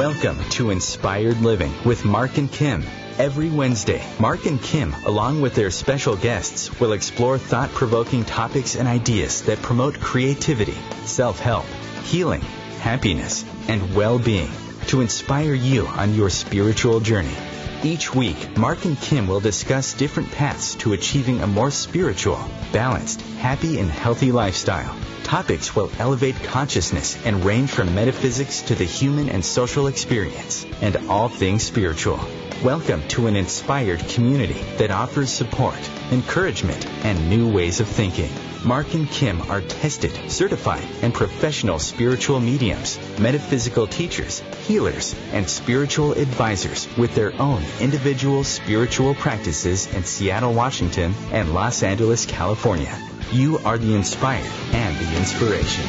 Welcome to Inspired Living with Mark and Kim. Every Wednesday, Mark and Kim, along with their special guests, will explore thought-provoking topics and ideas that promote creativity, self-help, healing, happiness, and well-being to inspire you on your spiritual journey. Each week, Mark and Kim will discuss different paths to achieving a more spiritual, balanced, happy, and healthy lifestyle. Topics will elevate consciousness and range from metaphysics to the human and social experience, and all things spiritual. Welcome to an inspired community that offers support, encouragement, and new ways of thinking. Mark and Kim are tested, certified, and professional spiritual mediums, metaphysical teachers, healers, and spiritual advisors with their own individual spiritual practices in Seattle, Washington, and Los Angeles, California. You are the inspired and the inspiration.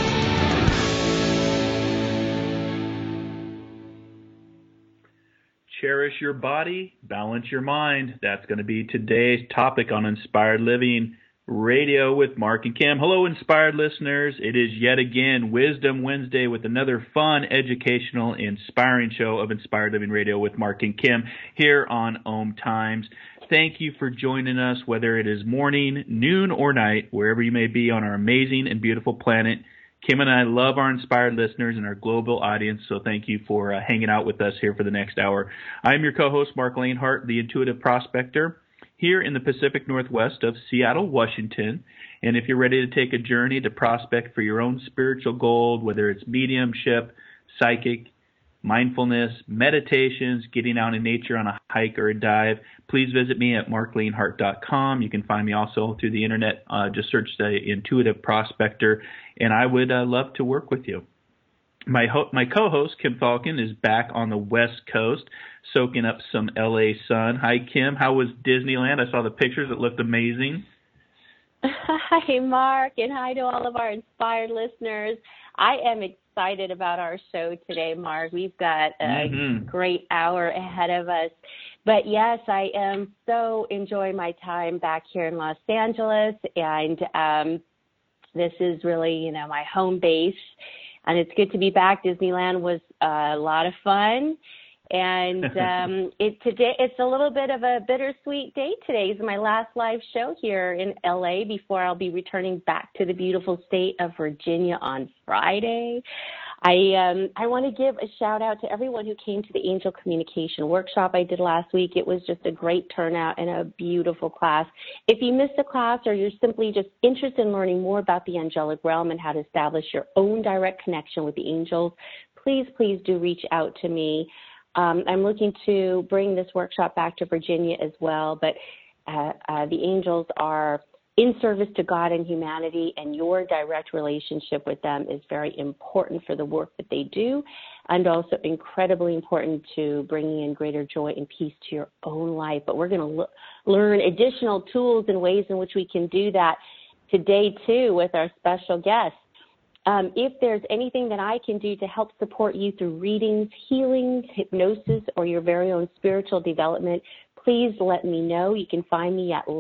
Cherish your body, balance your mind. That's going to be today's topic on Inspired Living Radio with Mark and Kim. Hello, inspired listeners. It is yet again Wisdom Wednesday with another fun, educational, inspiring show of Inspired Living Radio with Mark and Kim here on Om Times. Thank you for joining us, whether it is morning, noon, or night, wherever you may be on our amazing and beautiful planet. Kim and I love our inspired listeners and our global audience, so thank you for hanging out with us here for the next hour. I'm your co-host, Mark Lanehart, the Intuitive Prospector, here in the Pacific Northwest of Seattle, Washington. And if you're ready to take a journey to prospect for your own spiritual gold, whether it's mediumship, psychic, mindfulness, meditations, getting out in nature on a hike or a dive, please visit me at marklanehart.com. You can find me also through the internet. Just search the Intuitive Prospector, and I would love to work with you. My co-host, Kim Falcon, is back on the West Coast, soaking up some LA sun. Hi, Kim. How was Disneyland? I saw the pictures. It looked amazing. Hi, Mark, and hi to all of our inspired listeners. I am excited about our show today, Mark. We've got a great hour ahead of us. But yes, I am so enjoying my time back here in Los Angeles, and this is really, my home base, and it's good to be back. Disneyland was a lot of fun, and today it's a little bit of a bittersweet day. Today is my last live show here in LA before I'll be returning back to the beautiful state of Virginia on Friday. I want to give a shout out to everyone who came to the Angel Communication Workshop I did last week. It was just a great turnout and a beautiful class. If you missed the class or you're simply just interested in learning more about the angelic realm and how to establish your own direct connection with the angels, please do reach out to me. I'm looking to bring this workshop back to Virginia as well, but the angels are in service to God and humanity, and your direct relationship with them is very important for the work that they do, and also incredibly important to bringing in greater joy and peace to your own life. But we're going to learn additional tools and ways in which we can do that today, too, with our special guest. If there's anything that I can do to help support you through readings, healings, hypnosis, or your very own spiritual development, please let me know. You can find me at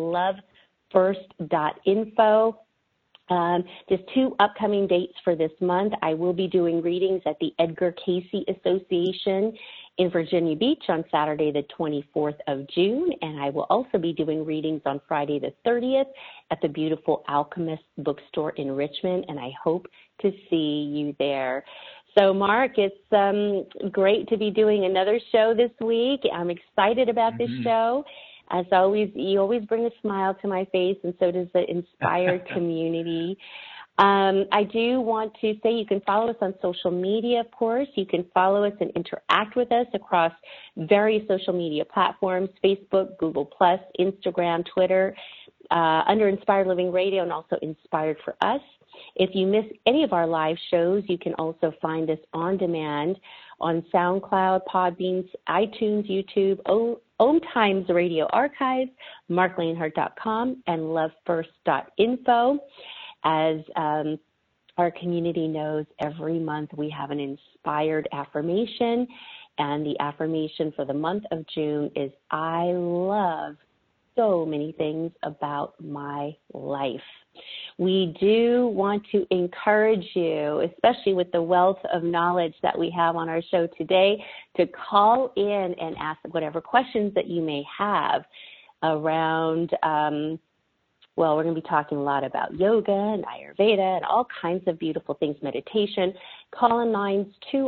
lovefirst.info. There's 2 upcoming dates for this month. I will be doing readings at the Edgar Cayce Association in Virginia Beach on Saturday, the 24th of June, and I will also be doing readings on Friday, the 30th at the beautiful Alchemist Bookstore in Richmond, and I hope to see you there. So, Mark, it's great to be doing another show this week. I'm excited about this show. As always, you always bring a smile to my face, and so does the inspired community. I do want to say you can follow us on social media, of course. You can follow us and interact with us across various social media platforms, Facebook, Google+, Instagram, Twitter, under Inspired Living Radio, and also Inspired for Us. If you miss any of our live shows, you can also find us on demand on SoundCloud, Podbean, iTunes, YouTube, Om Times Radio Archive, marklanehart.com, and lovefirst.info. As our community knows, every month we have an inspired affirmation, and the affirmation for the month of June is, I love so many things about my life. We do want to encourage you, especially with the wealth of knowledge that we have on our show today, to call in and ask whatever questions that you may have around, well, we're going to be talking a lot about yoga and Ayurveda and all kinds of beautiful things, meditation. Call in lines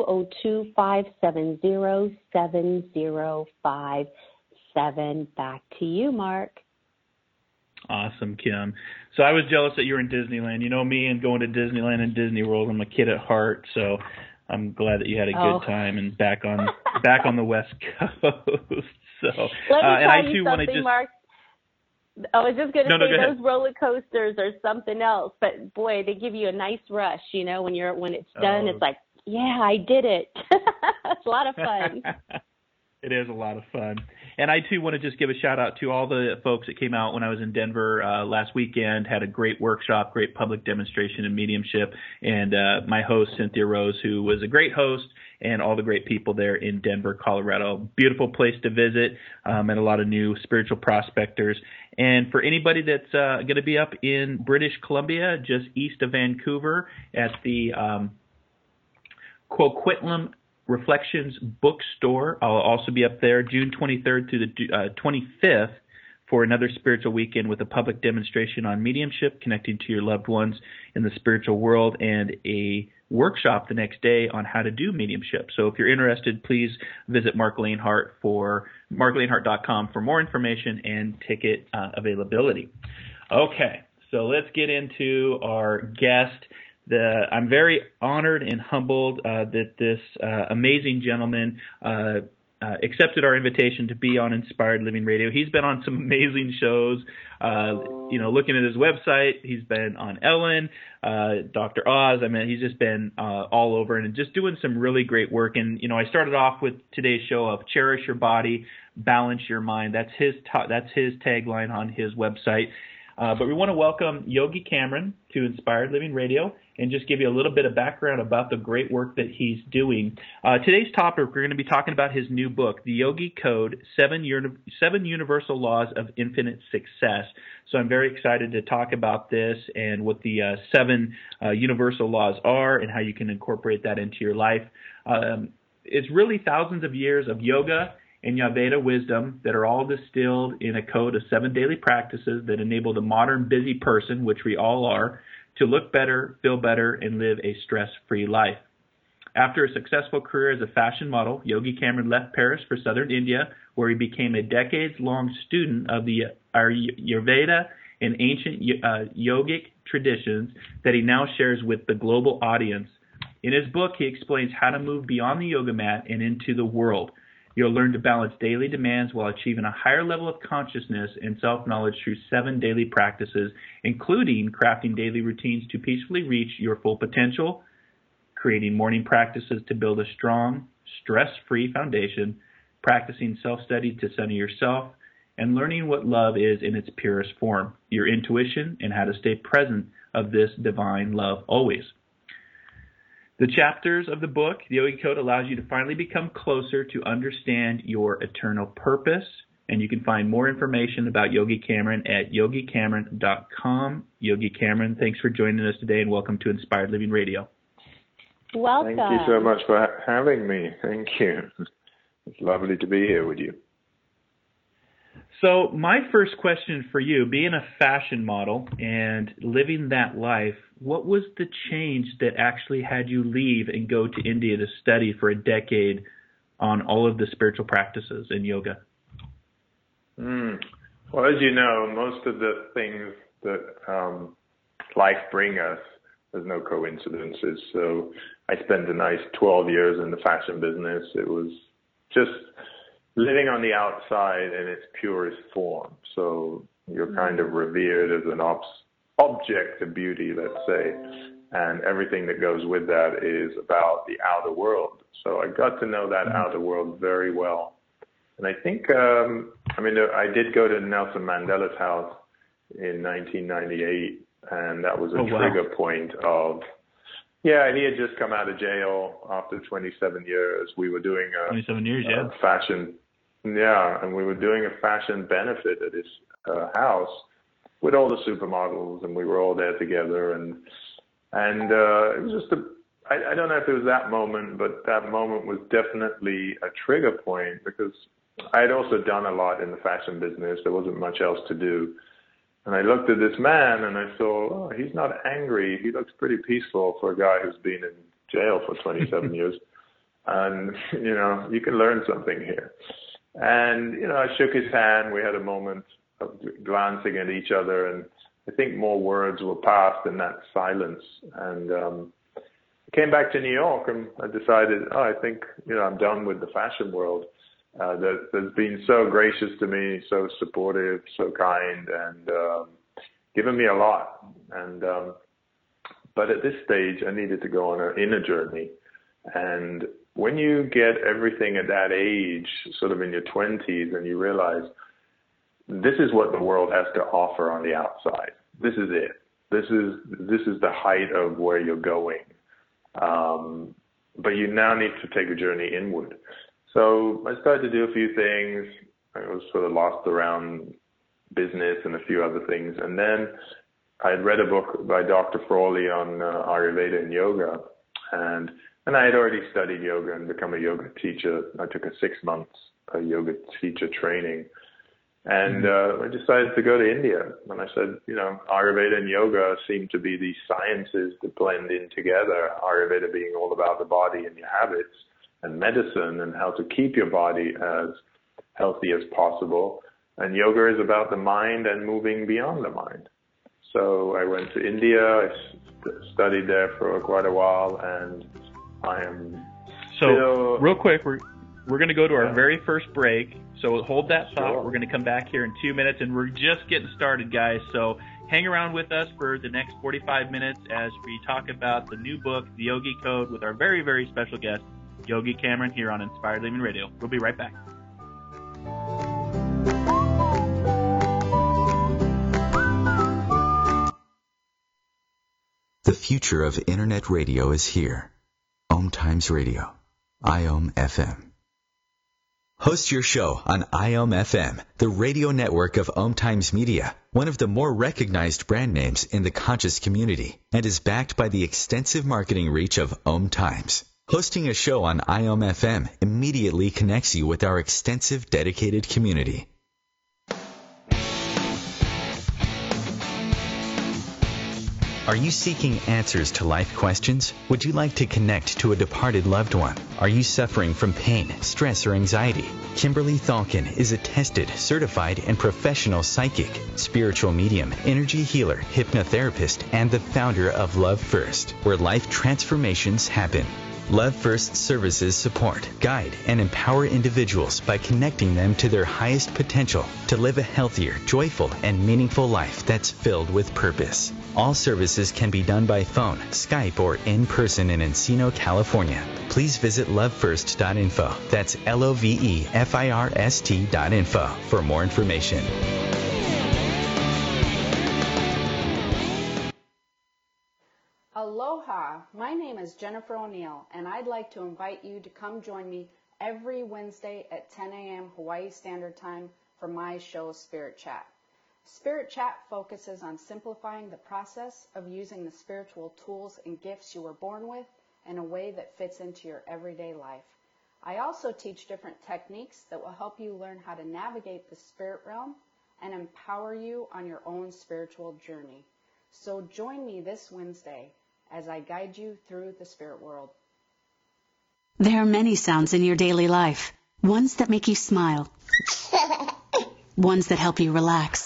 202-570-7057. Back to you, Mark. Awesome, Kim. So I was jealous that you were in Disneyland. You know me and going to Disneyland and Disney World. I'm a kid at heart, so I'm glad that you had a good time and back on the West Coast. So let me and I tell too you want to something, just Mark. I was just going to say go ahead. those roller coasters are something else, but boy, they give you a nice rush. You know, when it's done, it's like, yeah, I did it. It's a lot of fun. It is a lot of fun. And I, too, want to just give a shout-out to all the folks that came out when I was in Denver last weekend, had a great workshop, great public demonstration in mediumship, and my host, Cynthia Rose, who was a great host, and all the great people there in Denver, Colorado. Beautiful place to visit, and a lot of new spiritual prospectors. And for anybody that's going to be up in British Columbia, just east of Vancouver, at the Coquitlam Reflections Bookstore. I'll also be up there June 23rd through the 25th for another spiritual weekend with a public demonstration on mediumship, connecting to your loved ones in the spiritual world, and a workshop the next day on how to do mediumship. So if you're interested, please visit Mark Lanehart for marklanehart.com for more information and ticket availability. Okay, so let's get into our guest. I'm very honored and humbled that this amazing gentleman accepted our invitation to be on Inspired Living Radio. He's been on some amazing shows. Looking at his website, he's been on Ellen, Dr. Oz. I mean, he's just been all over and just doing some really great work. And I started off with today's show of cherish your body, balance your mind. That's his tagline on his website. But we want to welcome Yogi Cameron to Inspired Living Radio and just give you a little bit of background about the great work that he's doing. Today's topic, we're going to be talking about his new book, The Yogi Code, Seven Universal Laws of Infinite Success. So I'm very excited to talk about this and what the 7 universal laws are and how you can incorporate that into your life. It's really thousands of years of yoga and Ayurveda wisdom that are all distilled in a code of 7 daily practices that enable the modern busy person, which we all are, to look better, feel better, and live a stress-free life. After a successful career as a fashion model, Yogi Cameron left Paris for southern India, where he became a decades-long student of the Ayurveda and ancient yogic traditions that he now shares with the global audience. In his book, he explains how to move beyond the yoga mat and into the world. You'll learn to balance daily demands while achieving a higher level of consciousness and self-knowledge through 7 daily practices, including crafting daily routines to peacefully reach your full potential, creating morning practices to build a strong, stress-free foundation, practicing self-study to center yourself, and learning what love is in its purest form, your intuition, and how to stay present of this divine love always. The chapters of the book, The Yogi Code, allows you to finally become closer to understand your eternal purpose. And you can find more information about Yogi Cameron at yogicameron.com. Yogi Cameron, thanks for joining us today and welcome to Inspired Living Radio. Welcome. Thank you so much for having me. Thank you. It's lovely to be here with you. So my first question for you, being a fashion model and living that life, what was the change that actually had you leave and go to India to study for a decade on all of the spiritual practices in yoga? Well, as you know, most of the things that life brings us, there's no coincidences. So I spent a nice 12 years in the fashion business. It was just living on the outside in its purest form. So you're kind of revered as an object of beauty, let's say, and everything that goes with that is about the outer world. So I got to know that outer world very well. And I think, I did go to Nelson Mandela's house in 1998, and that was a trigger point of, he had just come out of jail after 27 years. We were doing a 27 years, fashion Yeah, and we were doing a fashion benefit at his house with all the supermodels, and we were all there together, and it was just I don't know if it was that moment, but that moment was definitely a trigger point, because I had also done a lot in the fashion business. There wasn't much else to do. And I looked at this man and I saw, oh, he's not angry. He looks pretty peaceful for a guy who's been in jail for 27 years. And, you know, you can learn something here. And, you know, I shook his hand. We had a moment of glancing at each other, and I think more words were passed in that silence. And I came back to New York, and I decided, I think, you know, I'm done with the fashion world. That's been so gracious to me, so supportive, so kind, and given me a lot. And but at this stage, I needed to go on an inner journey. And when you get everything at that age, sort of in your 20s, and you realize this is what the world has to offer on the outside. This is it. This is the height of where you're going. But you now need to take a journey inward. So I started to do a few things. I was sort of lost around business and a few other things. And then I had read a book by Dr. Frawley on Ayurveda and yoga. And I had already studied yoga and become a yoga teacher. I took a 6 months yoga teacher training. And I decided to go to India. And I said, you know, Ayurveda and yoga seem to be these sciences that blend in together. Ayurveda being all about the body and your habits, and medicine and how to keep your body as healthy as possible. And yoga is about the mind and moving beyond the mind. So I went to India. I studied there for quite a while, and I am still... real quick, we're going to go to our very first break. So hold that thought. Sure. We're going to come back here in 2 minutes, and we're just getting started, guys. So hang around with us for the next 45 minutes as we talk about the new book, The Yogi Code, with our very, very special guest, Yogi Cameron, here on Inspired Living Radio. We'll be right back. The future of Internet radio is here. Om Times Radio, IOM FM. Host your show on IOM FM, the radio network of Om Times Media, one of the more recognized brand names in the conscious community, and is backed by the extensive marketing reach of Om Times. Hosting a show on IOM FM immediately connects you with our extensive dedicated community. Are you seeking answers to life questions? Would you like to connect to a departed loved one? Are you suffering from pain, stress, or anxiety? Kimberly Thalkin is a tested, certified, and professional psychic, spiritual medium, energy healer, hypnotherapist, and the founder of Love First, where life transformations happen. Love First services support, guide, and empower individuals by connecting them to their highest potential to live a healthier, joyful, and meaningful life that's filled with purpose. All services can be done by phone, Skype, or in person in Encino, California. Please visit lovefirst.info. That's LOVEFIRST.info for more information. Aloha, my name is Jennifer O'Neill, and I'd like to invite you to come join me every Wednesday at 10 a.m. Hawaii Standard Time for my show, Spirit Chat. Spirit Chat focuses on simplifying the process of using the spiritual tools and gifts you were born with in a way that fits into your everyday life. I also teach different techniques that will help you learn how to navigate the spirit realm and empower you on your own spiritual journey. So join me this Wednesday as I guide you through the spirit world. There are many sounds in your daily life. Ones that make you smile. Ones that help you relax.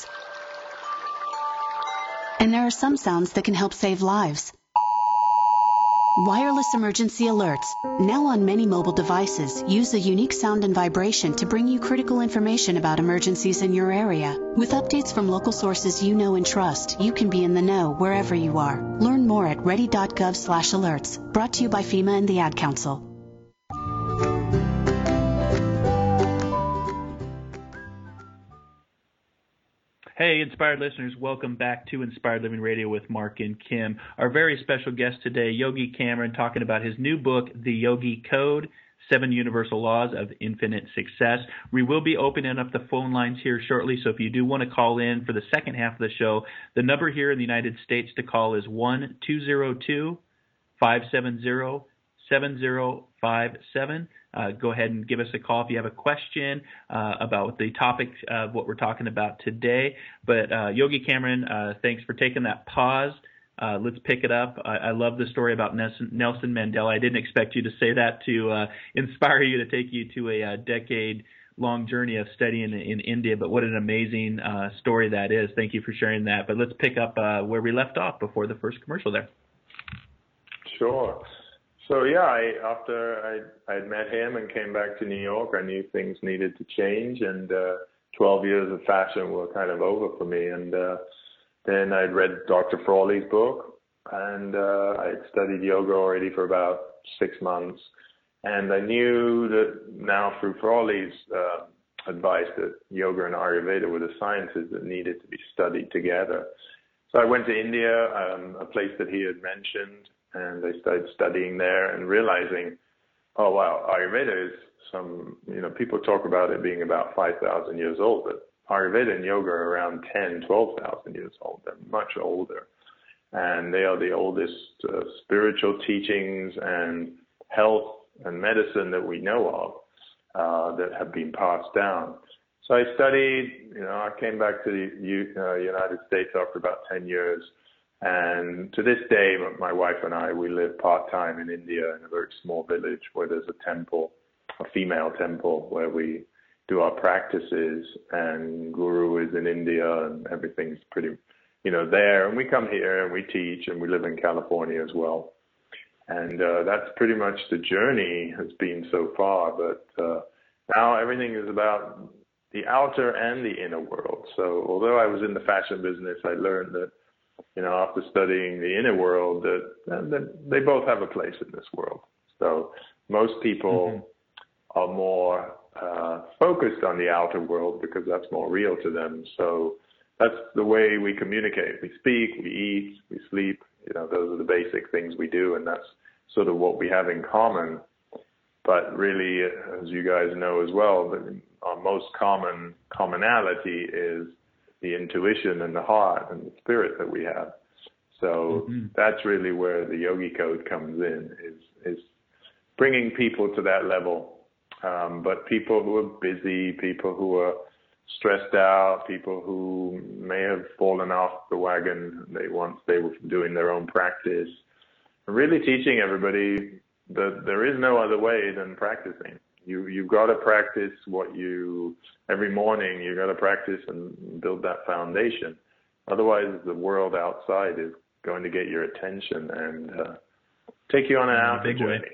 And there are some sounds that can help save lives. Wireless emergency alerts, now on many mobile devices, use a unique sound and vibration to bring you critical information about emergencies in your area. With updates from local sources you know and trust, you can be in the know wherever you are. Learn more at ready.gov/alerts. Brought to you by FEMA and the Ad Council. Hey, Inspired listeners, welcome back to Inspired Living Radio with Mark and Kim. Our very special guest today, Yogi Cameron, talking about his new book, The Yogi Code. 7 Universal Laws of Infinite Success. We will be opening up the phone lines here shortly, so if you do want to call in for the second half of the show, the number here in the United States to call is 1-202-570-7057. Go ahead and give us a call if you have a question about the topic of what we're talking about today. But Yogi Cameron, thanks for taking that pause. Let's pick it up. I love the story about Nelson Mandela. I didn't expect you to say that to inspire you to take you to a decade-long journey of studying in India, but what an amazing story that is. Thank you for sharing that. But let's pick up where we left off before the first commercial there. Sure. So yeah, after I had met him and came back to New York, I knew things needed to change, and 12 years of fashion were kind of over for me. And then I'd read Dr. Frawley's book, and I had studied yoga already for about 6 months. And I knew that now through Frawley's advice that yoga and Ayurveda were the sciences that needed to be studied together. So I went to India, a place that he had mentioned, and I started studying there and realizing, oh, wow, Ayurveda is people talk about it being about 5,000 years old, but Ayurveda and yoga are around 10, 12,000 years old. They're much older. And they are the oldest spiritual teachings and health and medicine that we know of that have been passed down. So I studied, I came back to the United States after about 10 years. And to this day, my wife and I, we live part-time in India in a very small village where there's a temple, a female temple, where we do our practices, and Guru is in India, and everything's pretty, there. And we come here and we teach, and we live in California as well. And that's pretty much the journey has been so far. But now everything is about the outer and the inner world. So although I was in the fashion business, I learned that, after studying the inner world, that they both have a place in this world. So most people are more focused on the outer world because that's more real to them. So that's the way we communicate. We speak, we eat, we sleep. Those are the basic things we do, and that's sort of what we have in common. But really, as you guys know as well, our most commonality is the intuition and the heart and the spirit that we have. So that's really where the Yogi Code comes in, is bringing people to that level. But people who are busy, people who are stressed out, people who may have fallen off the wagon, once they were doing their own practice, really teaching everybody that there is no other way than practicing. You've got to practice every morning. You've got to practice and build that foundation. Otherwise, the world outside is going to get your attention and take you on an outer journey.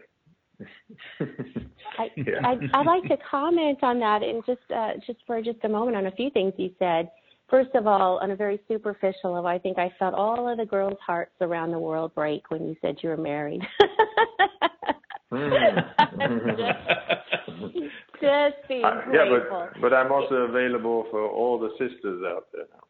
I'd like to comment on that, and just for a moment on a few things you said. First of all, on a very superficial level, I think I felt all of the girls' hearts around the world break when you said you were married. Just being grateful. Yeah, but I'm also available for all the sisters out there now.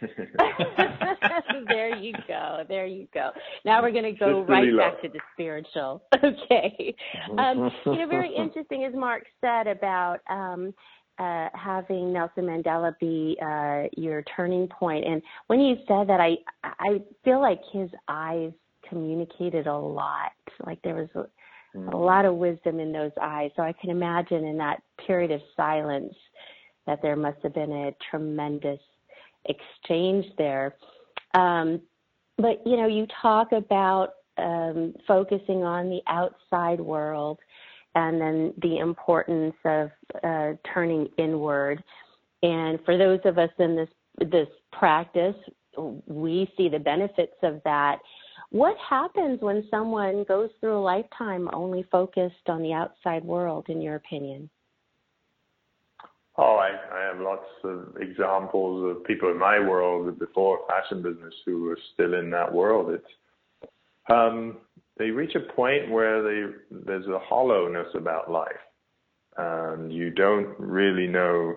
There you go. Now we're going to go right back to the spiritual. Okay. Very interesting, as Mark said, about having Nelson Mandela be your turning point. And when you said that, I feel like his eyes communicated a lot. Like there was a lot of wisdom in those eyes. So I can imagine in that period of silence that there must have been a tremendous exchange there. But, you talk about focusing on the outside world and then the importance of turning inward. And for those of us in this practice, we see the benefits of that. What happens when someone goes through a lifetime only focused on the outside world, in your opinion? Oh, I have lots of examples of people in my world before fashion business who are still in that world. It's they reach a point where there's a hollowness about life, and you don't really know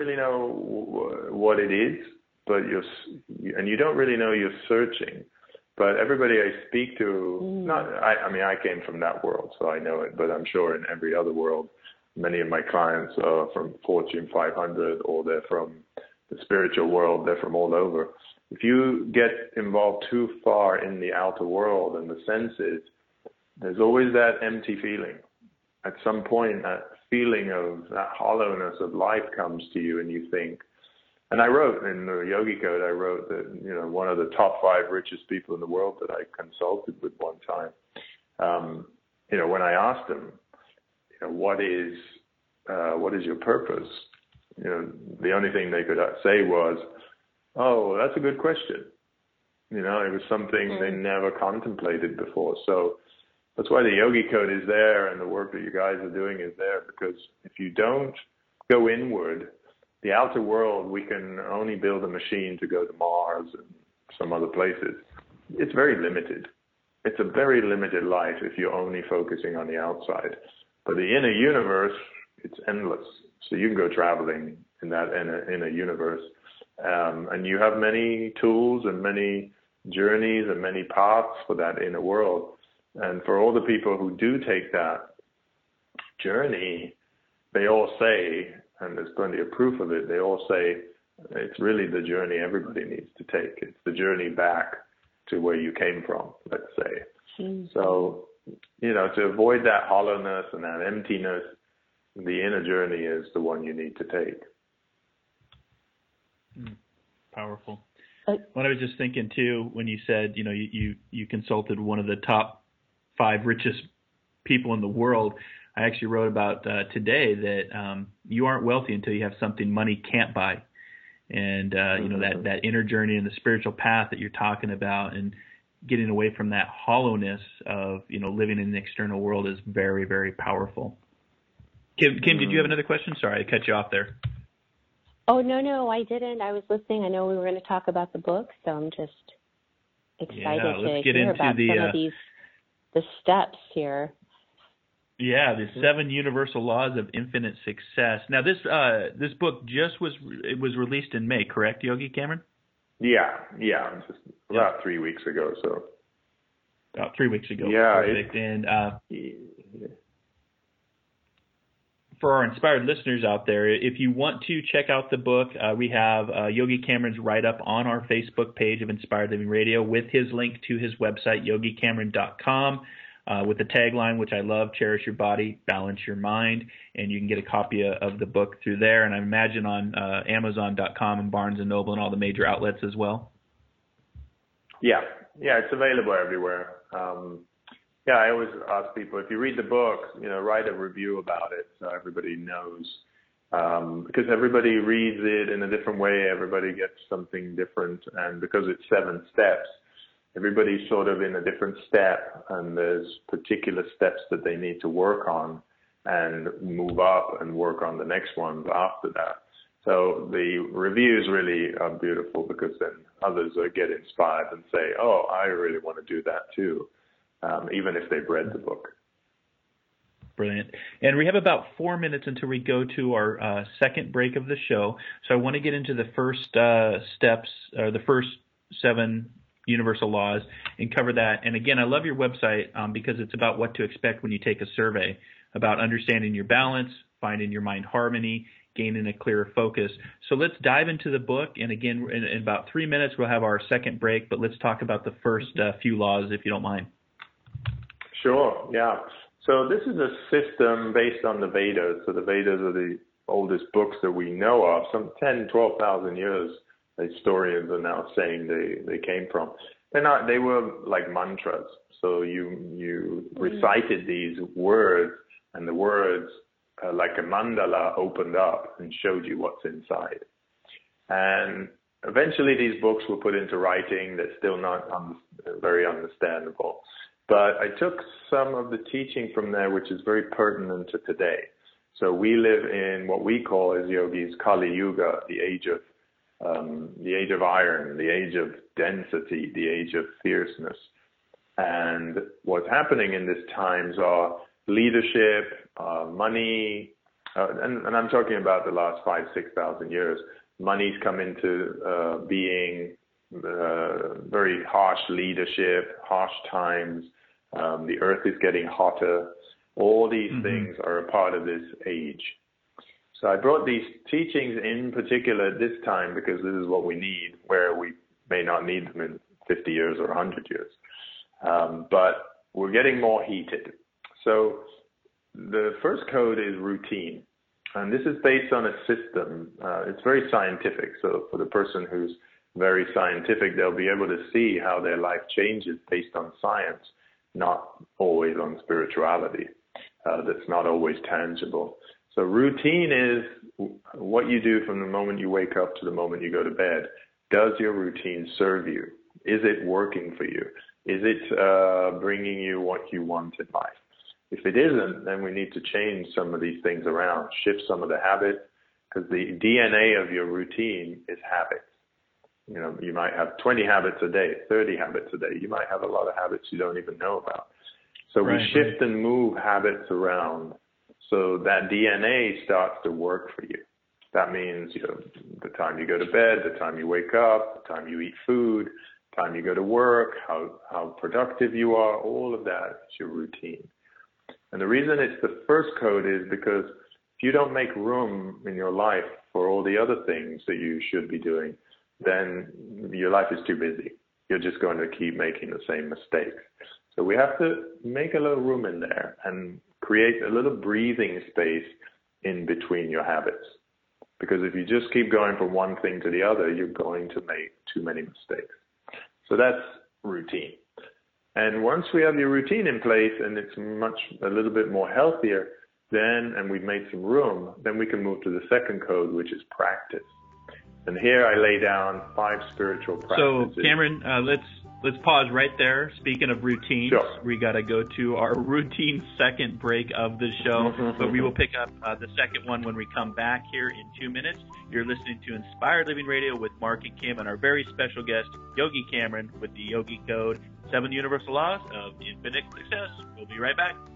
what it is, but you don't really know you're searching. But everybody I speak to, I mean, I came from that world, so I know it, but I'm sure in every other world, many of my clients are from Fortune 500, or they're from the spiritual world, they're from all over. If you get involved too far in the outer world and the senses, there's always that empty feeling. At some point, that feeling of that hollowness of life comes to you, and you think, and I wrote in the Yogi Code, I wrote that, you know, one of the top 5 richest people in the world that I consulted with one time, you know, when I asked them, you know, what is your purpose? You know, the only thing they could say was, oh, that's a good question. You know, it was something they never contemplated before. So that's why the Yogi Code is there, and the work that you guys are doing is there, because if you don't go inward, the outer world, we can only build a machine to go to Mars and some other places. It's very limited. It's a very limited life if you're only focusing on the outside. But the inner universe, it's endless. So you can go traveling in that inner universe. And you have many tools and many journeys and many paths for that inner world. And for all the people who do take that journey, they all say, and there's plenty of proof of it, they all say it's really the journey everybody needs to take. It's the journey back to where you came from, let's say. So, you know, to avoid that hollowness and that emptiness, the inner journey is the one you need to take. Powerful. What I was just thinking too, when you said, you know, you consulted one of the top 5 richest people in the world, I actually wrote about today that you aren't wealthy until you have something money can't buy. And, you know, that inner journey and the spiritual path that you're talking about, and getting away from that hollowness of, you know, living in the external world is very, very powerful. Kim, did you have another question? Sorry, I cut you off there. Oh, no, I didn't. I was listening. I know we were going to talk about the book, so I'm just excited to hear about some of the steps here. Yeah, the 7 Universal Laws of Infinite Success. Now, this book was released in May, correct, Yogi Cameron? Yeah, just about 3 weeks ago. So about 3 weeks ago. Yeah, perfect. And for our inspired listeners out there, if you want to check out the book, we have Yogi Cameron's write-up on our Facebook page of Inspired Living Radio with his link to his website, yogicameron.com. With the tagline, which I love, cherish your body, balance your mind, and you can get a copy of the book through there, and I imagine on Amazon.com and Barnes & Noble and all the major outlets as well. Yeah, it's available everywhere. I always ask people, if you read the book, you know, write a review about it so everybody knows, because everybody reads it in a different way, everybody gets something different, and because it's 7 steps, everybody's sort of in a different step, and there's particular steps that they need to work on and move up and work on the next ones after that. So the reviews really are beautiful, because then others get inspired and say, oh, I really want to do that too, even if they've read the book. Brilliant. And we have about 4 minutes until we go to our second break of the show. So I want to get into the first steps, or the first 7 universal laws, and cover that. And again, I love your website because it's about what to expect when you take a survey, about understanding your balance, finding your mind harmony, gaining a clearer focus. So let's dive into the book. And again, in about 3 minutes, we'll have our second break, but let's talk about the first few laws, if you don't mind. Sure, yeah. So this is a system based on the Vedas. So the Vedas are the oldest books that we know of, some 10, 12,000 years. Historians are now saying they came from. They were like mantras. So you recited these words, and the words, like a mandala, opened up and showed you what's inside. And eventually these books were put into writing. They're still not very understandable. But I took some of the teaching from there, which is very pertinent to today. So we live in what we call as yogis Kali Yuga, the age of iron, the age of density, the age of fierceness. And what's happening in these times are leadership, money, and I'm talking about the last 5,000-6,000 years. Money's come into being, very harsh leadership, harsh times. The earth is getting hotter. All these things are a part of this age. So I brought these teachings in particular this time because this is what we need, where we may not need them in 50 years or 100 years. But we're getting more heated. So the first code is routine. And this is based on a system. It's very scientific. So for the person who's very scientific, they'll be able to see how their life changes based on science, not always on spirituality. That's not always tangible. So routine is what you do from the moment you wake up to the moment you go to bed. Does your routine serve you? Is it working for you? Is it bringing you what you want in life? If it isn't, then we need to change some of these things around, shift some of the habits, because the DNA of your routine is habits. You know, you might have 20 habits a day, 30 habits a day. You might have a lot of habits you don't even know about. So we shift and move habits around so that DNA starts to work for you. That means, you know, the time you go to bed, the time you wake up, the time you eat food, the time you go to work, how productive you are, all of that is your routine. And the reason it's the first code is because if you don't make room in your life for all the other things that you should be doing, then your life is too busy. You're just going to keep making the same mistakes. So we have to make a little room in there and create a little breathing space in between your habits. Because if you just keep going from one thing to the other, you're going to make too many mistakes. So that's routine. And once we have your routine in place and it's a little bit more healthier, and we've made some room, then we can move to the second code, which is practice. And here I lay down 5 spiritual practices. So, Cameron, let's pause right there. Speaking of routines, we got to go to our routine second break of the show, but we will pick up the second one when we come back here in 2 minutes. You're listening to Inspired Living Radio with Mark and Kim and our very special guest, Yogi Cameron, with the Yogi Code, 7 Universal Laws of Infinite Success. We'll be right back.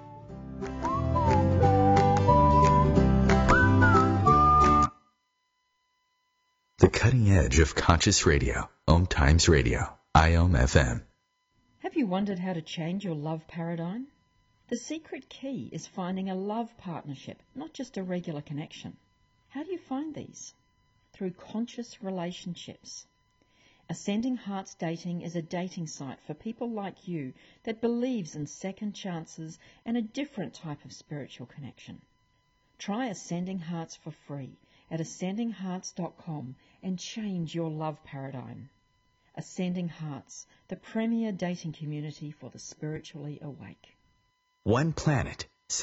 The cutting edge of conscious radio. Om Times Radio. IOM FM. Have you wondered how to change your love paradigm? The secret key is finding a love partnership, not just a regular connection. How do you find these? Through conscious relationships. Ascending Hearts Dating is a dating site for people like you that believes in second chances and a different type of spiritual connection. Try Ascending Hearts for free at ascendinghearts.com and change your love paradigm. Ascending Hearts, the premier dating community for the spiritually awake. One planet,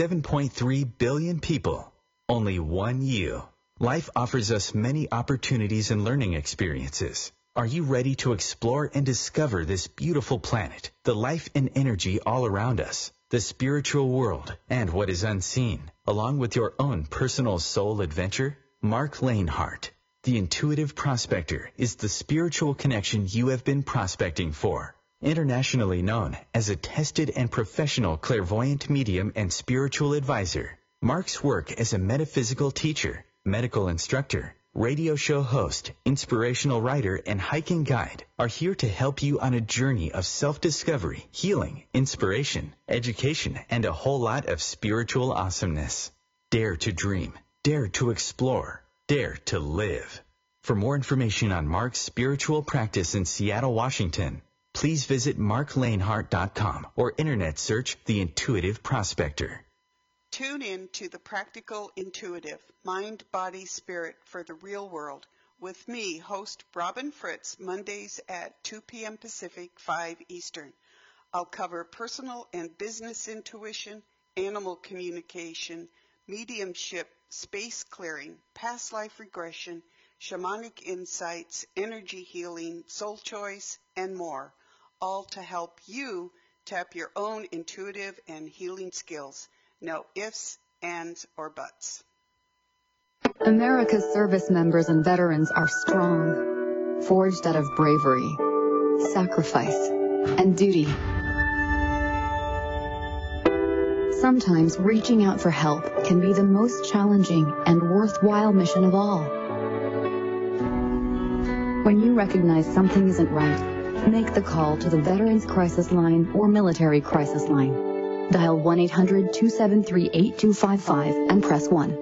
7.3 billion people, only one you. Life offers us many opportunities and learning experiences. Are you ready to explore and discover this beautiful planet, the life and energy all around us, the spiritual world, and what is unseen, along with your own personal soul adventure? Mark Lanehart, the Intuitive Prospector, is the spiritual connection you have been prospecting for. Internationally known as a tested and professional clairvoyant medium and spiritual advisor, Mark's work as a metaphysical teacher, medical instructor, radio show host, inspirational writer, and hiking guide are here to help you on a journey of self-discovery, healing, inspiration, education, and a whole lot of spiritual awesomeness. Dare to dream. Dare to explore. Dare to live. For more information on Mark's spiritual practice in Seattle, Washington, please visit marklanehart.com or internet search The Intuitive Prospector. Tune in to The Practical Intuitive, Mind, Body, Spirit for the Real World with me, host Robin Fritz, Mondays at 2 p.m. Pacific, 5 Eastern. I'll cover personal and business intuition, animal communication, mediumship, space clearing, past life regression, shamanic insights, energy healing, soul choice, and more, all to help you tap your own intuitive and healing skills. No ifs, ands, or buts. America's service members and veterans are strong, forged out of bravery, sacrifice, and duty. Sometimes reaching out for help can be the most challenging and worthwhile mission of all. When you recognize something isn't right, make the call to the Veterans Crisis Line or Military Crisis Line. Dial 1-800-273-8255 and press 1.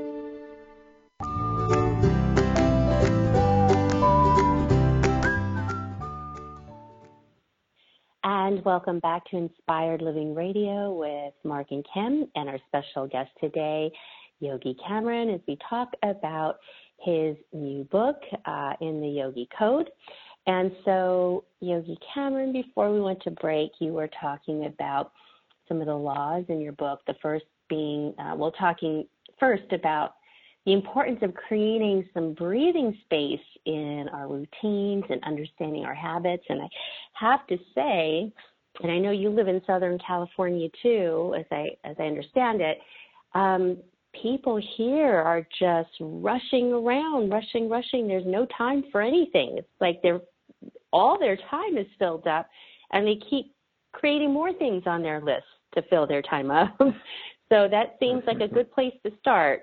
And welcome back to Inspired Living Radio with Mark and Kim and our special guest today, Yogi Cameron, as we talk about his new book, In the Yogi Code. And so, Yogi Cameron, before we went to break, you were talking about some of the laws in your book, the first being, talking first about the importance of creating some breathing space in our routines and understanding our habits. And I have to say, and I know you live in Southern California too, as I understand it, people here are just rushing around, rushing. There's no time for anything. It's like all their time is filled up, and they keep creating more things on their list to fill their time up. So that seems like a good place to start.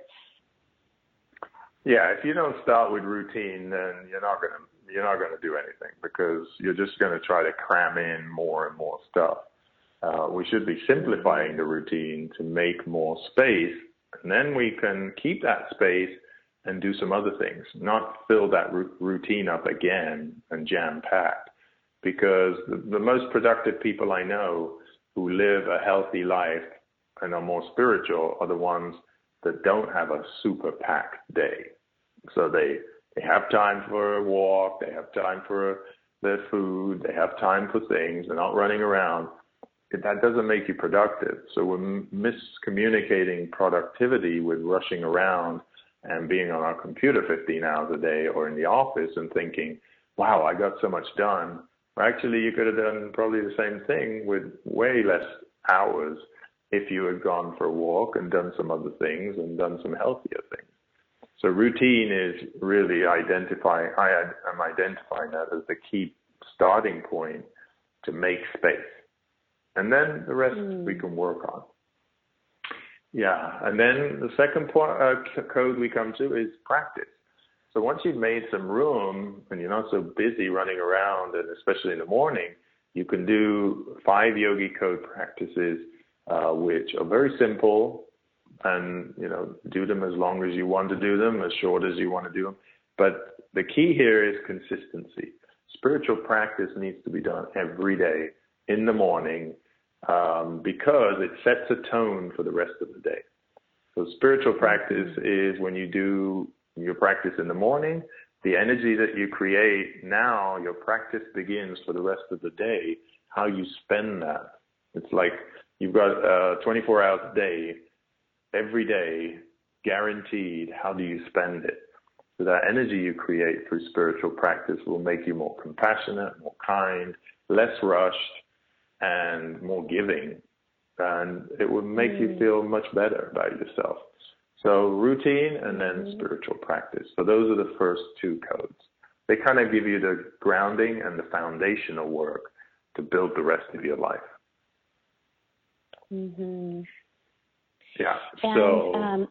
Yeah, if you don't start with routine, then you're not gonna do anything, because you're just gonna try to cram in more and more stuff. We should be simplifying the routine to make more space, and then we can keep that space and do some other things, not fill that routine up again and jam-packed. Because the most productive people I know who live a healthy life and are more spiritual are the ones that don't have a super packed day. So they have time for a walk, they have time for their food, they have time for things, they're not running around. That doesn't make you productive. So we're miscommunicating productivity with rushing around and being on our computer 15 hours a day or in the office and thinking, wow, I got so much done. Well, actually, you could have done probably the same thing with way less hours if you had gone for a walk and done some other things and done some healthier things. So routine is really I am identifying that as the key starting point to make space. And then the rest we can work on. Yeah, and then the second code we come to is practice. So once you've made some room and you're not so busy running around, and especially in the morning, you can do 5 Yogi Code practices, which are very simple, and do them as long as you want to do them, as short as you want to do them. But the key here is consistency. Spiritual practice needs to be done every day in the morning, because it sets a tone for the rest of the day. So spiritual practice is when you do your practice in the morning, the energy that you create now, your practice begins for the rest of the day, how you spend that. It's like you've got 24 hours a day, every day, guaranteed. How do you spend it? So that energy you create through spiritual practice will make you more compassionate, more kind, less rushed, and more giving. And it will make you feel much better about yourself. So routine and then spiritual practice. So those are the first 2 codes. They kind of give you the grounding and the foundational work to build the rest of your life. Mm-hmm. Yeah. And,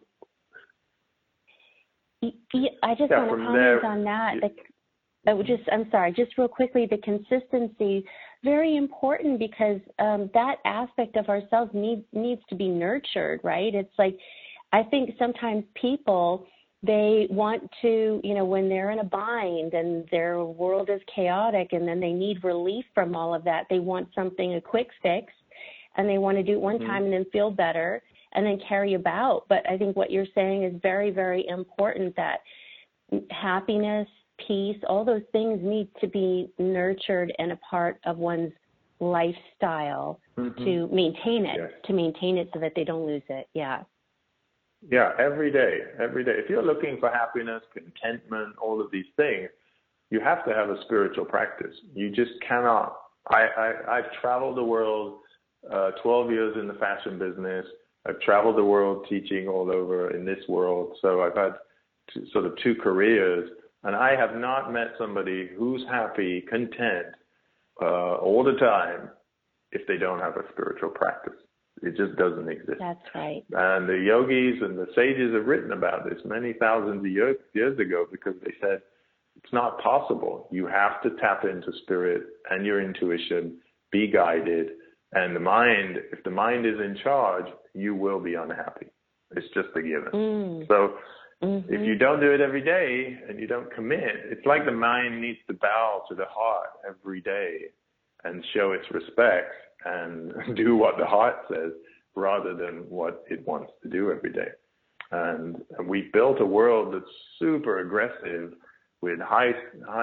I just want to comment on that. Just real quickly, the consistency, very important, because that aspect of ourselves needs to be nurtured, right? It's like, I think sometimes people, they want to, when they're in a bind and their world is chaotic and then they need relief from all of that, they want a quick fix, and they want to do it one time and then feel better and then carry about. But I think what you're saying is very, very important, that happiness, peace, all those things need to be nurtured and a part of one's lifestyle to maintain it, so that they don't lose it. Yeah. Yeah, every day. If you're looking for happiness, contentment, all of these things, you have to have a spiritual practice. You just cannot. I've traveled the world, 12 years in the fashion business. I've traveled the world teaching all over in this world. So I've had sort of 2 careers, and I have not met somebody who's happy, content all the time if they don't have a spiritual practice. It just doesn't exist. That's right. And the yogis and the sages have written about this many thousands of years ago, because they said It's not possible. You have to tap into spirit and your intuition, be guided, and the mind, if the mind is in charge, you will be unhappy. It's just a given. So if you don't do it every day and you don't commit, it's like the mind needs to bow to the heart every day and show its respect and do what the heart says rather than what it wants to do every day. And we built a world that's super aggressive with high,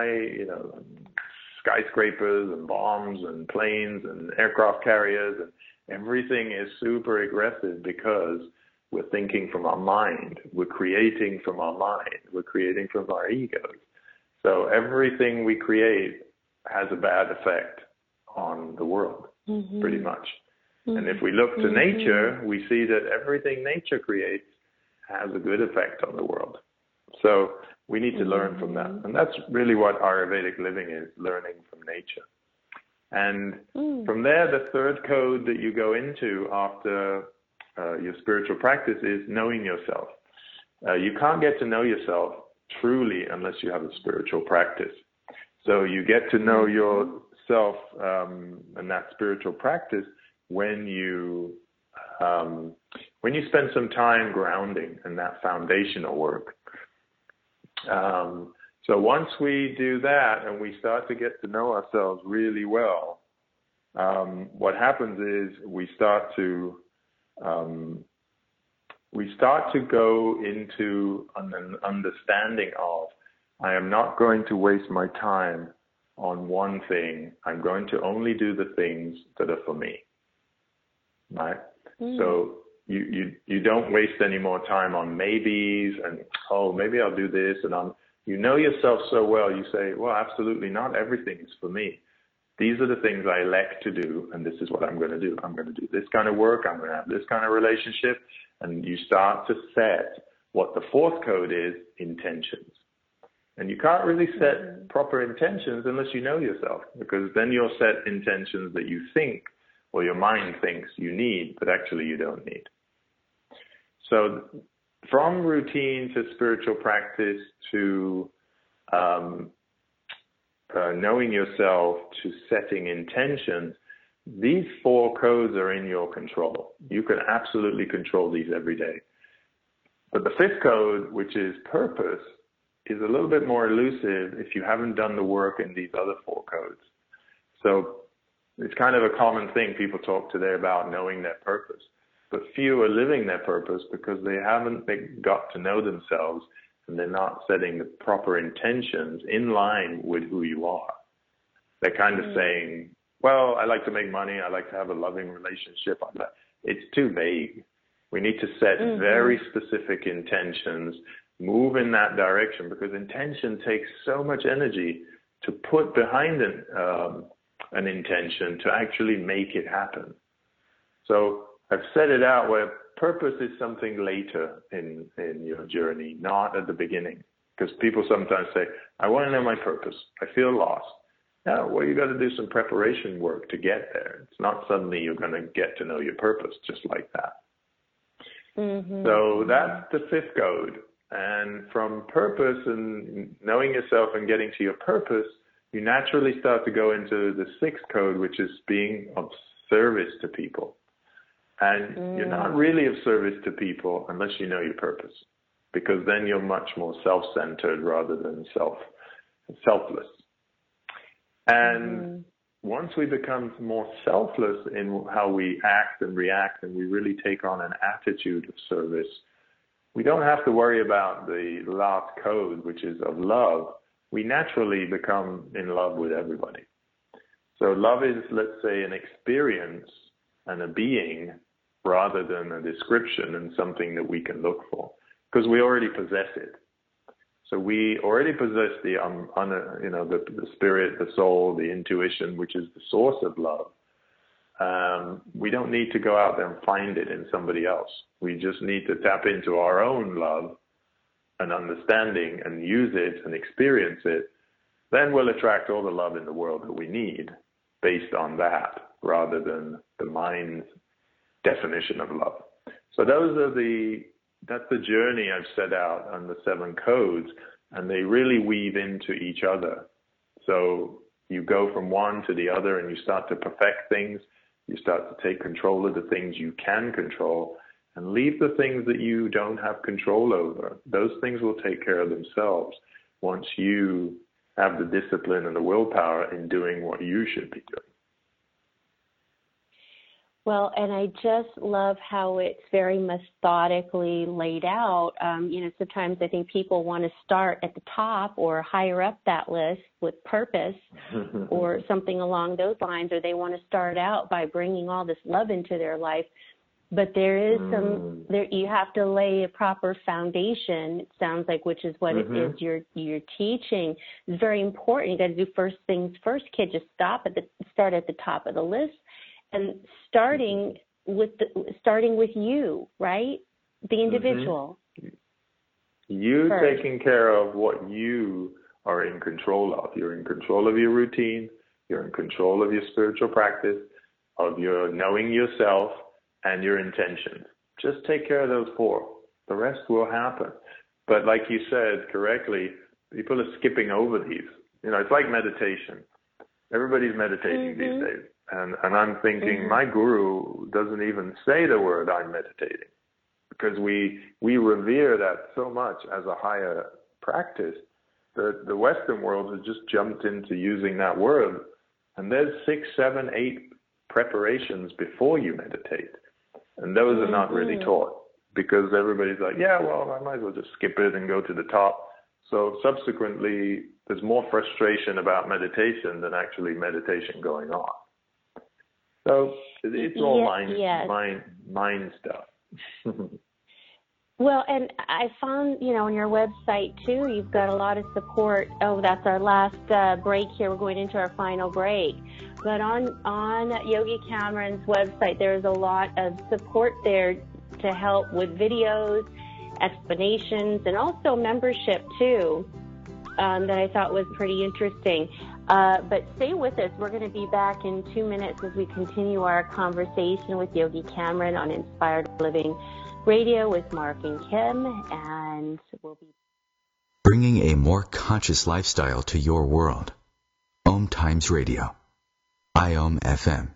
skyscrapers and bombs and planes and aircraft carriers, and everything is super aggressive because we're thinking from our mind. We're creating from our mind. We're creating from our egos. So everything we create has a bad effect on the world, pretty much. And if we look to nature, we see that everything nature creates has a good effect on the world. So we need to learn from that. And that's really what Ayurvedic living is, learning from nature. And from there, the third code that you go into after your spiritual practice is knowing yourself. You can't get to know yourself truly unless you have a spiritual practice. So you get to know yourself and that spiritual practice when you spend some time grounding in that foundational work. So once we do that and we start to get to know ourselves really well, what happens is we start to go into an understanding of, I am not going to waste my time on one thing. I'm going to only do the things that are for me. Right? So you don't waste any more time on maybes and, maybe I'll do this. And you know yourself so well, you say, well, absolutely not everything is for me. These are the things I elect to do, and this is what I'm going to do. I'm going to do this kind of work. I'm going to have this kind of relationship. And you start to set what the fourth code is, intentions. And you can't really set proper intentions unless you know yourself, because then you'll set intentions that you think or your mind thinks you need, but actually you don't need. So from routine to spiritual practice to knowing yourself to setting intentions, these four codes are in your control. You can absolutely control these every day. But the fifth code, which is purpose, is a little bit more elusive if you haven't done the work in these other four codes. So it's kind of a common thing people talk today about knowing their purpose. But few are living their purpose because they got to know themselves and they're not setting the proper intentions in line with who you are. They're kind of saying, well, I like to make money. I like to have a loving relationship. It's too vague. We need to set very specific intentions, move in that direction, because intention takes so much energy to put behind an intention to actually make it happen. So I've set it out where purpose is something later in your journey, not at the beginning. Because people sometimes say, I want to know my purpose. I feel lost. No, well, you got to do some preparation work to get there. It's not suddenly you're going to get to know your purpose just like that. So that's the fifth code. And from purpose and knowing yourself and getting to your purpose, you naturally start to go into the sixth code, which is being of service to people. And you're not really of service to people unless you know your purpose, because then you're much more self-centered rather than selfless. And once we become more selfless in how we act and react, and we really take on an attitude of service, we don't have to worry about the last code, which is of love. We naturally become in love with everybody. So love is, let's say, an experience and a being rather than a description and something that we can look for, because we already possess it. So we already possess the spirit, the soul, the intuition, which is the source of love. We don't need to go out there and find it in somebody else. We just need to tap into our own love and understanding and use it and experience it. Then we'll attract all the love in the world that we need based on that, rather than the mind's definition of love. So that's the journey I've set out on the 7 codes. and they really weave into each other. So you go from one to the other and you start to perfect things. You start to take control of the things you can control and leave the things that you don't have control over. Those things will take care of themselves once you have the discipline and the willpower in doing what you should be doing. Well, and I just love how it's very methodically laid out. Sometimes I think people want to start at the top or higher up that list with purpose or something along those lines, or they want to start out by bringing all this love into their life. But there is you have to lay a proper foundation, it sounds like, which is what it is you're teaching. It's very important. You got to do first things first, kid. Just start at the top of the list. And starting with you, right? The individual. You first. Taking care of what you are in control of. You're in control of your routine. You're in control of your spiritual practice, of your knowing yourself and your intentions. Just take care of those four. The rest will happen. But like you said correctly, people are skipping over these. It's like meditation. Everybody's meditating these days. And I'm thinking, my guru doesn't even say the word I'm meditating, because we revere that so much as a higher practice that the Western world has just jumped into using that word. And there's 6, 7, 8 preparations before you meditate. And those are not really taught, because everybody's like, yeah, well, I might as well just skip it and go to the top. So subsequently, there's more frustration about meditation than actually meditation going on. So it's all mind stuff. Well, and I found, on your website, too, you've got a lot of support. Oh, that's our last break here. We're going into our final break. But on Yogi Cameron's website, there's a lot of support there to help with videos, explanations, and also membership, too, that I thought was pretty interesting. But stay with us. We're going to be back in 2 minutes as we continue our conversation with Yogi Cameron on Inspired Living Radio with Mark and Kim, and we'll be bringing a more conscious lifestyle to your world. Om Times Radio, IOM FM.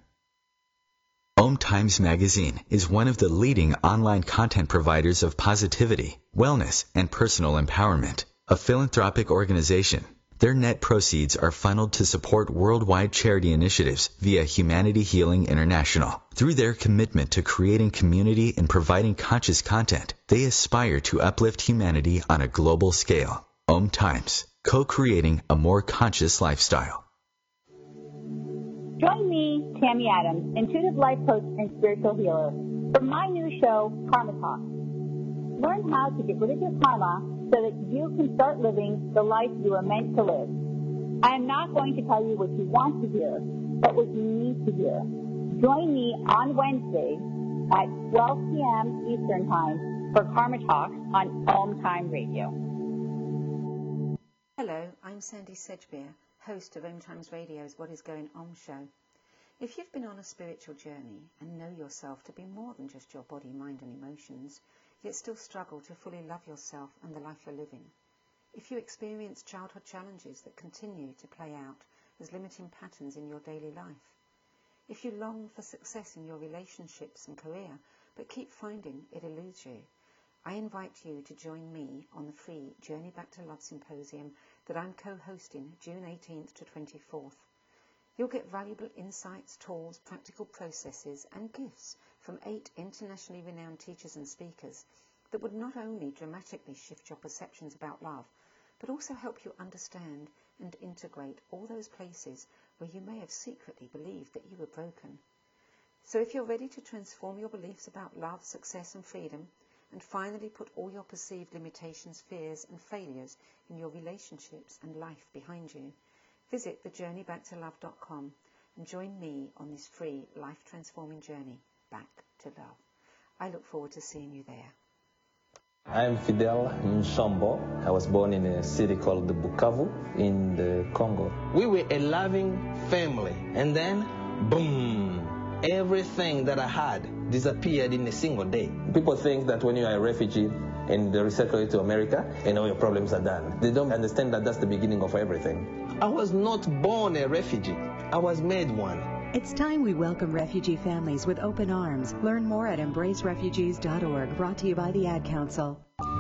Om Times Magazine is one of the leading online content providers of positivity, wellness, and personal empowerment. A philanthropic organization, their net proceeds are funneled to support worldwide charity initiatives via Humanity Healing International. Through their commitment to creating community and providing conscious content, they aspire to uplift humanity on a global scale. Om Times, co-creating a more conscious lifestyle. Join me, Tammy Adams, intuitive life coach and spiritual healer, for my new show, Karma Talk. Learn how to get rid of your karma so that you can start living the life you are meant to live. I am not going to tell you what you want to hear, but what you need to hear. Join me on Wednesday at 12 p.m. Eastern Time for Karma Talks on Om Time Radio. Hello, I'm Sandy Sedgbeer, host of Om Times Radio's What Is Going On show. If you've been on a spiritual journey and know yourself to be more than just your body, mind and emotions, yet still struggle to fully love yourself and the life you're living. If you experience childhood challenges that continue to play out as limiting patterns in your daily life. If you long for success in your relationships and career, but keep finding it eludes you, I invite you to join me on the free Journey Back to Love Symposium that I'm co-hosting June 18th to 24th. You'll get valuable insights, tools, practical processes and gifts from 8 internationally renowned teachers and speakers that would not only dramatically shift your perceptions about love, but also help you understand and integrate all those places where you may have secretly believed that you were broken. So if you're ready to transform your beliefs about love, success and freedom, and finally put all your perceived limitations, fears and failures in your relationships and life behind you, visit thejourneybacktolove.com and join me on this free life-transforming journey back to love. I look forward to seeing you there. I'm Fidel Nshombo. I was born in a city called Bukavu in the Congo. We were a loving family, and then, boom, everything that I had disappeared in a single day. People think that when you are a refugee, and they recirculate to America, and all your problems are done. They don't understand that that's the beginning of everything. I was not born a refugee. I was made one. It's time we welcome refugee families with open arms. Learn more at embracerefugees.org, brought to you by the Ad Council.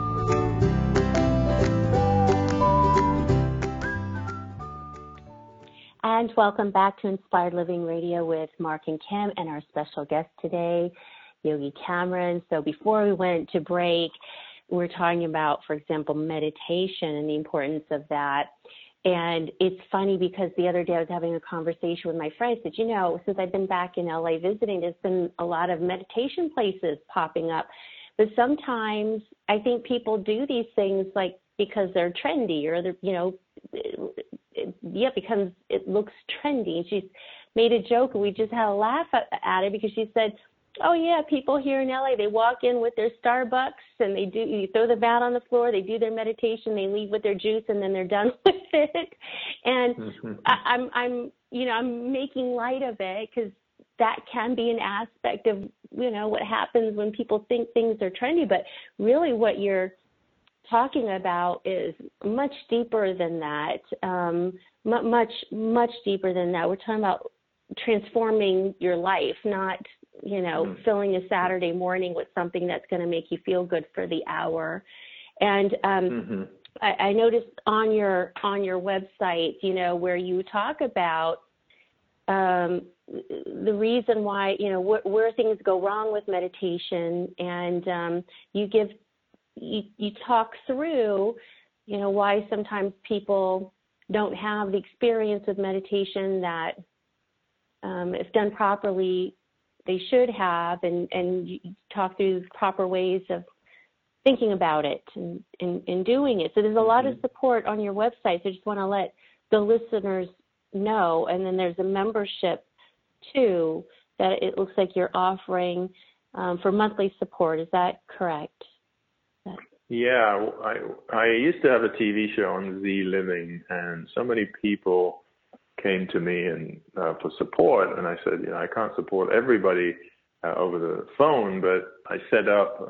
And welcome back to Inspired Living Radio with Mark and Kim and our special guest today, Yogi Cameron. So before we went to break, we were talking about, for example, meditation and the importance of that. And it's funny because the other day I was having a conversation with my friend. I said, you know, since I've been back in LA visiting, there's been a lot of meditation places popping up. But sometimes I think people do these things like because they're trendy or they're, you know, because it looks trendy. And she's made a joke, and we just had a laugh at it because she said, oh, yeah, people here in LA, they walk in with their Starbucks and you throw the mat on the floor, they do their meditation, they leave with their juice, and then they're done with it. And I'm making light of it because that can be an aspect of, you know, what happens when people think things are trendy. But really what you're talking about is much deeper than that, much deeper than that. We're talking about transforming your life, not, you know, filling a Saturday morning with something that's going to make you feel good for the hour. And I noticed on your website, you know, where you talk about the reason why, you know, where things go wrong with meditation, and you talk through, you know, why sometimes people don't have the experience with meditation that, if done properly, they should have, and you talk through proper ways of thinking about it and doing it. So there's a lot of support on your website. So I just want to let the listeners know. And then there's a membership, too, that it looks like you're offering for monthly support. Is that correct? Yeah, I used to have a TV show on Z Living, and so many people came to me and for support, and I said, you know, I can't support everybody over the phone, but I set up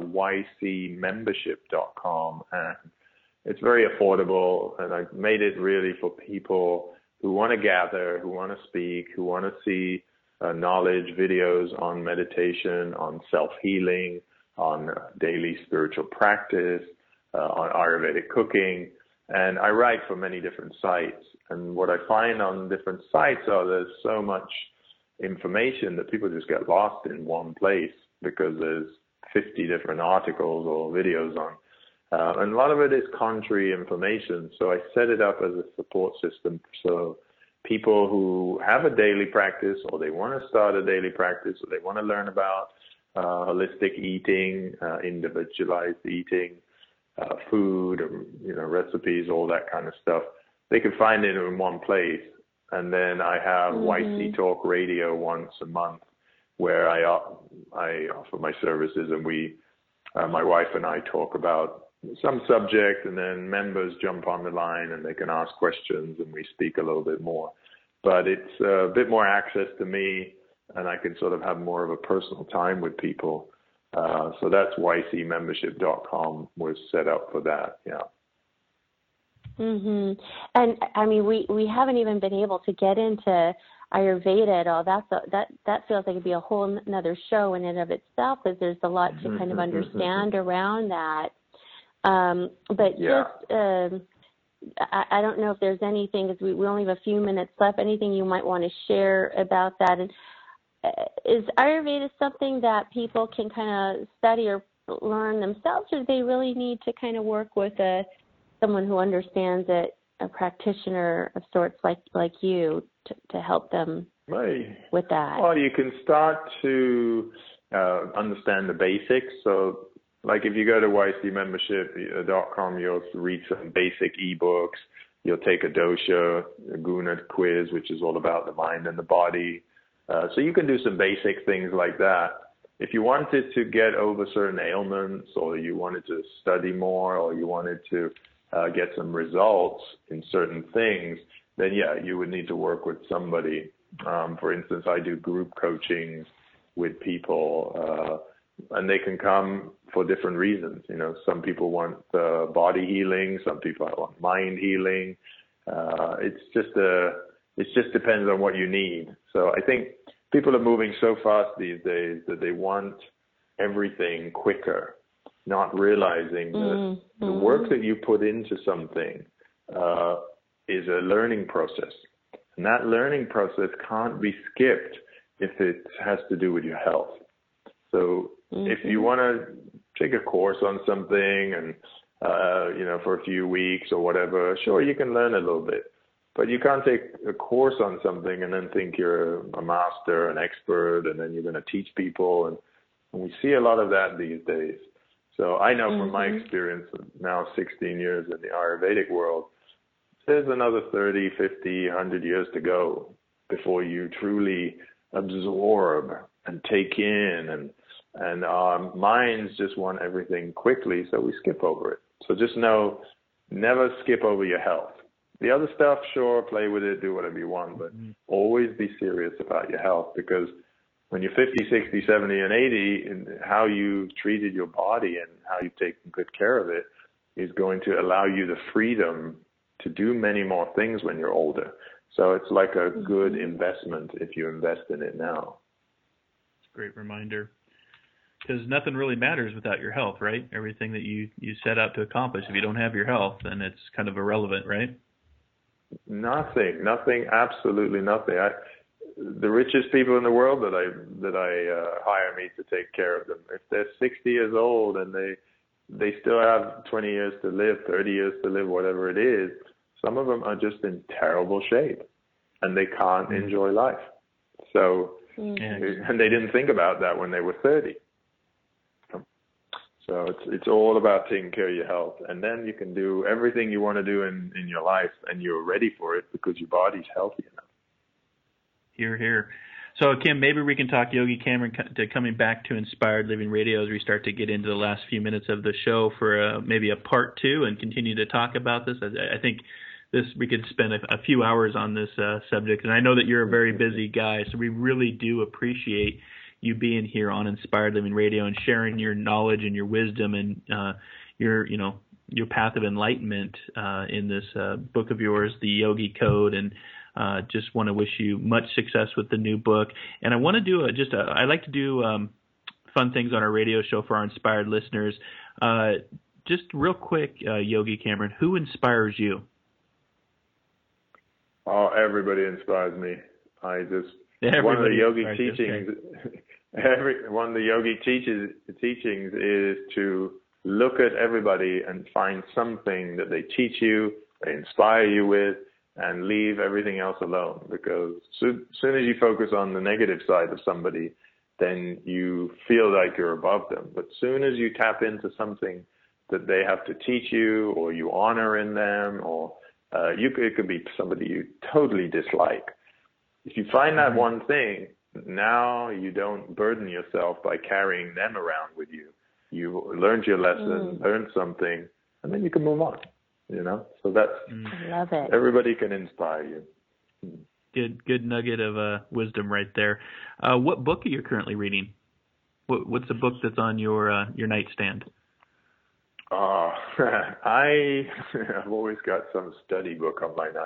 ycmembership.com, and it's very affordable, and I made it really for people who want to gather, who want to speak, who want to see knowledge videos on meditation, on self-healing, on daily spiritual practice, on Ayurvedic cooking. And I write for many different sites. And what I find on different sites are there's so much information that people just get lost in one place because there's 50 different articles or videos on. And a lot of it is contrary information. So I set it up as a support system. So people who have a daily practice, or they want to start a daily practice, or they want to learn about holistic eating, individualized eating, food, you know, recipes, all that kind of stuff, they can find it in one place. And then I have YC Talk Radio once a month, where I offer my services, and my wife and I talk about some subject, and then members jump on the line and they can ask questions, and we speak a little bit more. But it's a bit more access to me, and I can sort of have more of a personal time with people. So that's ycmembership.com was set up for that, yeah. And I mean, we haven't even been able to get into Ayurveda at all. That feels like it'd be a whole another show in and of itself, because there's a lot to kind of understand around that. But just, I don't know if there's anything, because we only have a few minutes left, anything you might want to share about that. And is Ayurveda something that people can kind of study or learn themselves, or do they really need to kind of work with someone who understands it, a practitioner of sorts like you, to help them with that? Well, you can start to understand the basics. So, like if you go to ycmembership.com, you'll read some basic ebooks. You'll take a dosha, a guna quiz, which is all about the mind and the body. So you can do some basic things like that. If you wanted to get over certain ailments, or you wanted to study more, or you wanted to get some results in certain things, then yeah, you would need to work with somebody. For instance, I do group coaching with people and they can come for different reasons. You know, some people want body healing, some people want mind healing. It just depends on what you need. So I think people are moving so fast these days that they want everything quicker, not realizing that the work that you put into something is a learning process. And that learning process can't be skipped if it has to do with your health. So if you want to take a course on something and, for a few weeks or whatever, sure, you can learn a little bit. But you can't take a course on something and then think you're a master, an expert, and then you're going to teach people. And we see a lot of that these days. So I know from my experience, now 16 years in the Ayurvedic world, there's another 30, 50, 100 years to go before you truly absorb and take in. And our minds just want everything quickly, so we skip over it. So just know, never skip over your health. The other stuff, sure, play with it, do whatever you want, but always be serious about your health, because when you're 50, 60, 70, and 80, and how you treated your body and how you've taken good care of it is going to allow you the freedom to do many more things when you're older. So it's like a good investment if you invest in it now. It's a great reminder. Because nothing really matters without your health, right? Everything that you set out to accomplish, if you don't have your health, then it's kind of irrelevant, right? Nothing, absolutely nothing. The richest people in the world that I hire me to take care of them, if they're 60 years old and they still have 20 years to live, 30 years to live, whatever it is, some of them are just in terrible shape and they can't enjoy life. So, and they didn't think about that when they were 30. So it's all about taking care of your health, and then you can do everything you want to do in your life, and you're ready for it because your body's healthy enough. Hear, hear. So, Kim, maybe we can talk Yogi Cameron to coming back to Inspired Living Radio as we start to get into the last few minutes of the show for maybe a part 2 and continue to talk about this. I think we could spend a few hours on this subject, and I know that you're a very busy guy, so we really do appreciate you being here on Inspired Living Radio and sharing your knowledge and your wisdom and your path of enlightenment in this book of yours, The Yogi Code, and just want to wish you much success with the new book. And I want to do I like to do fun things on our radio show for our inspired listeners. Just real quick, Yogi Cameron, who inspires you? Oh, everybody inspires me. One of the yogi teachings. One of the yogi teachings is to look at everybody and find something that they teach you, they inspire you with, and leave everything else alone. Because soon as you focus on the negative side of somebody, then you feel like you're above them. But soon as you tap into something that they have to teach you, or you honor in them, or it could be somebody you totally dislike. If you find that one thing, now you don't burden yourself by carrying them around with you. You learned your lesson, learned something, and then you can move on. So that's. I love it. Everybody can inspire you. Good nugget of wisdom right there. What book are you currently reading? What's the book that's on your nightstand? I've always got some study book on my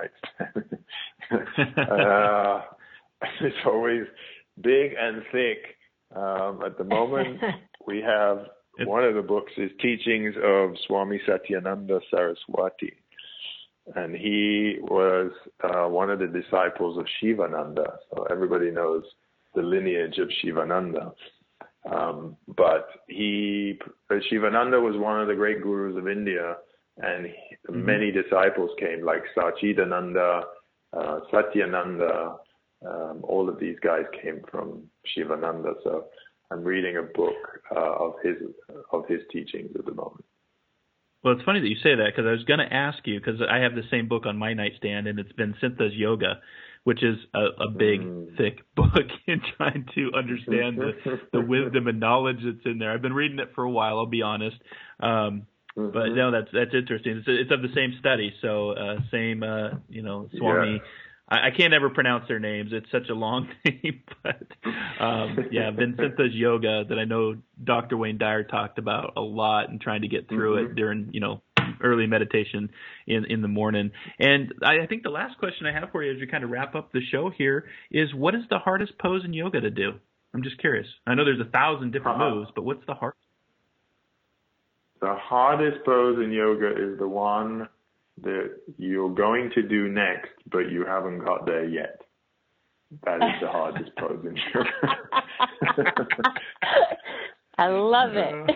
nightstand. It's always big and thick. At the moment, we have one of the books is Teachings of Swami Satyananda Saraswati. And he was one of the disciples of Shivananda. So everybody knows the lineage of Shivananda. But Shivananda was one of the great gurus of India, and many disciples came, like Sachidananda, Satyananda. All of these guys came from Shivananda. So I'm reading a book of his teachings at the moment. Well, it's funny that you say that, because I was going to ask you, because I have the same book on my nightstand, and it's Vincenta's Yoga, which is a big, thick book in trying to understand the wisdom and knowledge that's in there. I've been reading it for a while, I'll be honest. But no, that's interesting. It's of the same study, so same, Swami I can't ever pronounce their names. It's such a long name. But Vincenta's yoga that I know Dr. Wayne Dyer talked about a lot and trying to get through it during, early meditation in the morning. And I think the last question I have for you as we kind of wrap up the show here is, what is the hardest pose in yoga to do? I'm just curious. I know there's 1,000 different moves, but what's the hardest? The hardest pose in yoga is the one that you're going to do next, but you haven't got there yet. That is the hardest pose in yoga. I love it.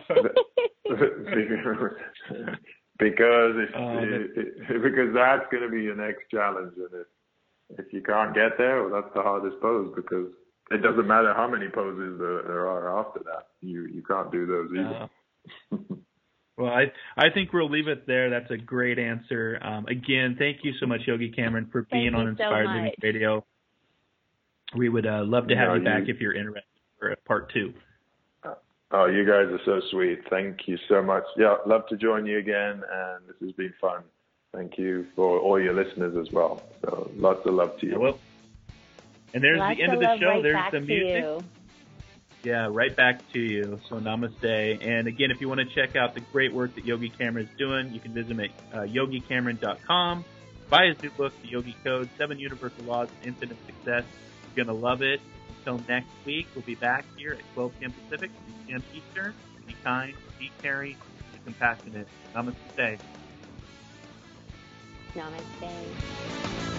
because that's going to be your next challenge, and if you can't get there, well, that's the hardest pose, because it doesn't matter how many poses there are after that. You can't do those either. Well, I think we'll leave it there. That's a great answer. Again, thank you so much, Yogi Cameron, for being on Inspired Living Radio. We would love to have you back if you're interested for part 2. Oh, you guys are so sweet. Thank you so much. Yeah, love to join you again, and this has been fun. Thank you for all your listeners as well. So lots of love to you. Well, and there's the end of the show. There's the music. Yeah, right back to you. So namaste. And again, if you want to check out the great work that Yogi Cameron is doing, you can visit him at yogicameron.com. Buy his new book, The Yogi Code, 7 Universal Laws of Infinite Success. You're going to love it. Until next week, we'll be back here at 12 p.m. Pacific, 3 p.m. Eastern. Be kind, be caring, be compassionate. Namaste. Namaste.